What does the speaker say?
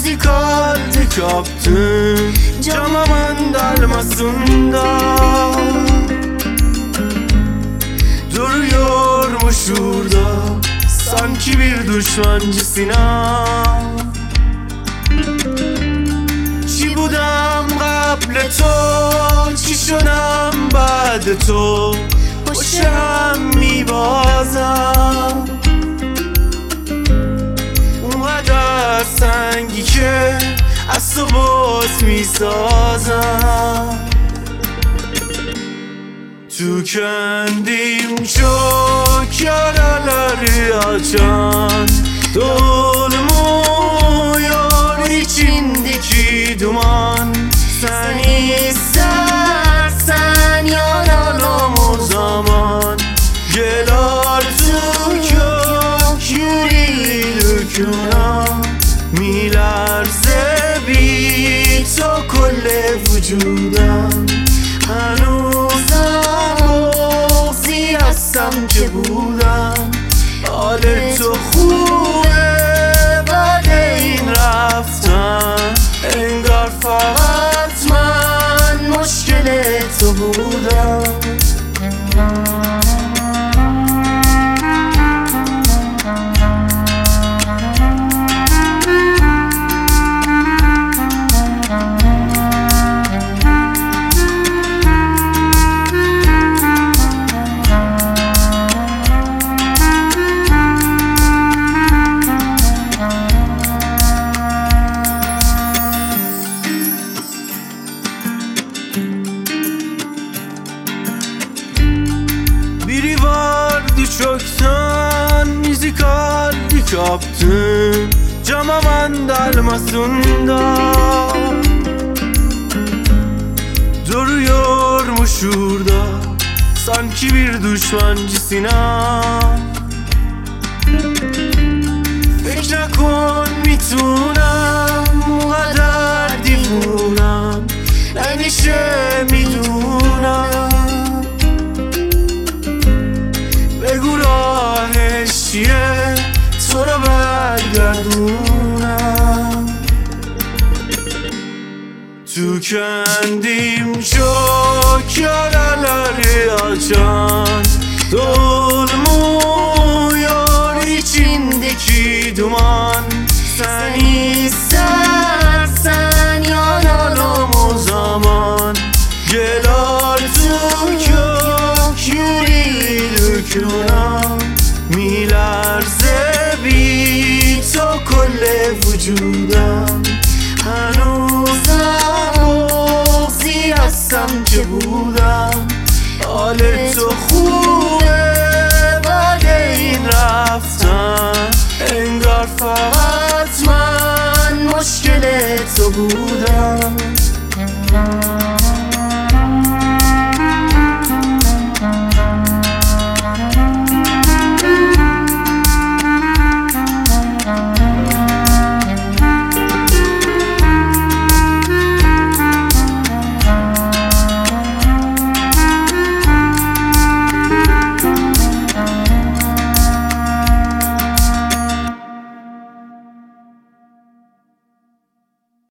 kaldı kaptın camamın dalmasında. Duruyormuş şurada sanki bir düşmancısına. چی بودم قبل تو چی شدم بعد تو پشت هم میبازم. اونقدر سنگی که از تو باز میسازم. Tükendim yaraları açan dolmuyor içindeki duman. Sen istersen yanalım o zaman. Gel artık yok yüreği dökülen میلرزه بی تو کل وجودم. هنوزم بغضی هستم که بودم. حال تو خوبه بعد این رفتن. انگار فقط من مشکل تو بودم. Biri vardı çoktan bizi kaldı kaptın camamın dalmasında. Duruyormuş şurada sanki bir düşmancısına. فکر نکن میتونم اونقدر دیوونم نمیشه میدونم. بگو راهش چیه تو رو برگردونم. Tükendim yaraları açan dolmuyor içindeki duman. Sen istersen yanalım o zaman. Gel artık yok yüreği dökülen میلرزه بی تو کل وجودم. هنوزم بغضی هستم که بودم. حال تو خوبه بعد این رفتن. انگار فقط من مشکل تو بودم.